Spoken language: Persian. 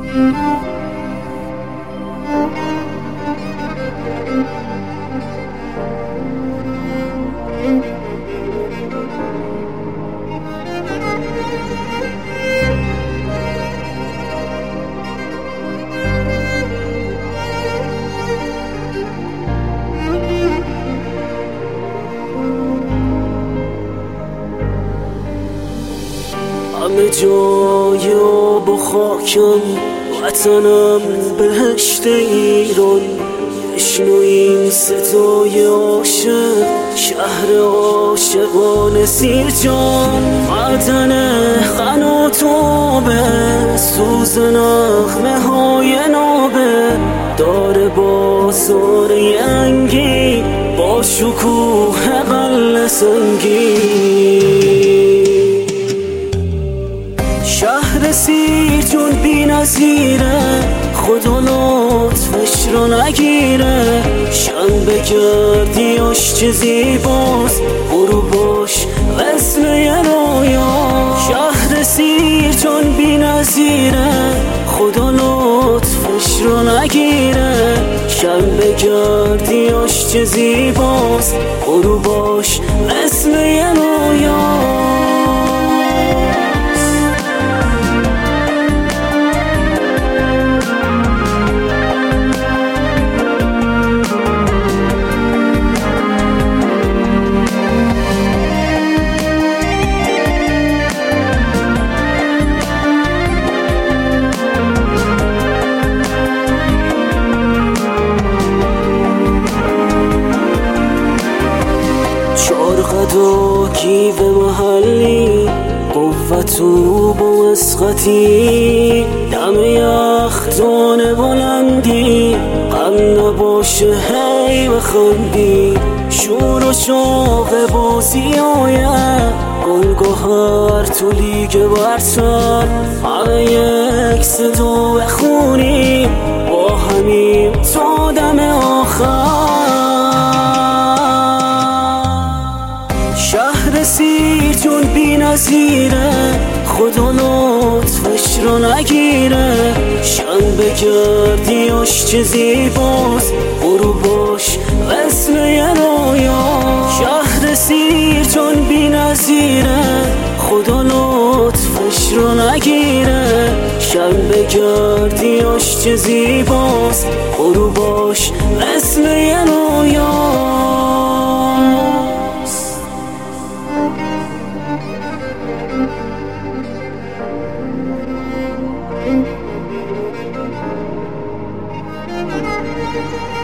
همه جای آب و خاکم، وطنم بهشت ایران. بشنو این صدای عاشق، شهر عاشقان سیرجان. معدن خناتوبه، سوز نغمه های نابه. داره بازار ینگی، با شکوه قلعه سنگی. شهر سیرجان بی نظیره، خدا لطفش رو نگیره. شنبه گردیاش چه زیباست، برو باش مثل یه رویا. شهر سیرجان بی نظیره، خدا لطفش رو نگیره. شنبه گردیاش چه زیباست، برو باش مثل یه رویا. چارقد و گیو محلی، قوت و با مسخطی. دم یخدان بلندی، غم نباشه هی بخندی. شور و شوق بازی آید، گلگهر تو لیگ برتر. همه یک صدا بخونیم، با همیم تا دم آخر. شهر سیرجان بی نظیره، خدا لطفش رو نگیره. شنبه گردیاش چه زیباست، برو باش مثل یه رویا. شهر سیرجان بی نظیره، خدا لطفش رو نگیره. شنبه گردیاش چه زیباست، برو باش مثل یه رویا. Thank you.